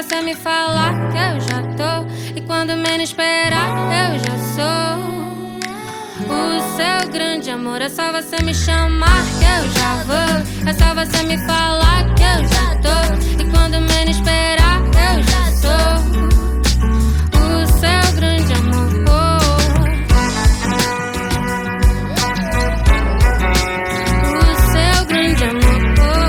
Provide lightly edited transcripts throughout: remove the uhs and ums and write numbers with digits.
você me falar que eu já tô. E quando menos esperar, eu já sou o seu grande amor. É só você me chamar que eu já vou. É só você me falar que eu já tô. E quando menos esperar, eu já sou o seu grande amor. O seu grande amor.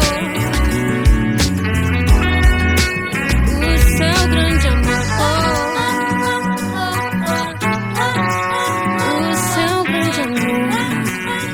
O seu grande amor. O seu grande amor.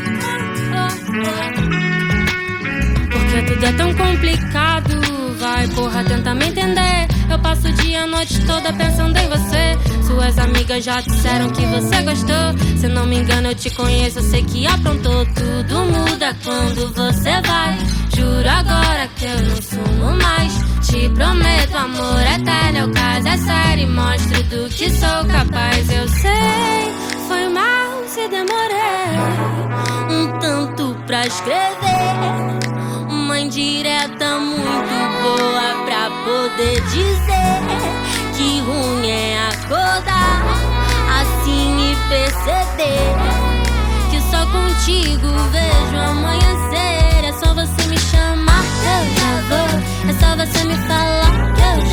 Porque tudo é tão complicado. Vai, porra, tenta me entender. Eu passo o dia, a noite toda pensando em você. Suas amigas já disseram que você gostou. Se não me engano eu te conheço, eu sei que aprontou. Tudo muda quando você vai. Juro agora que eu não sumo mais. Te prometo amor eterno, o caso é sério. Mostro do que sou capaz. Eu sei, foi mal se demorei um tanto pra escrever uma indireta muito boa pra poder dizer que ruim é acordar assim e perceber que só contigo vejo amanhecer. É só você me chamar que eu já vou. É só você me falar que eu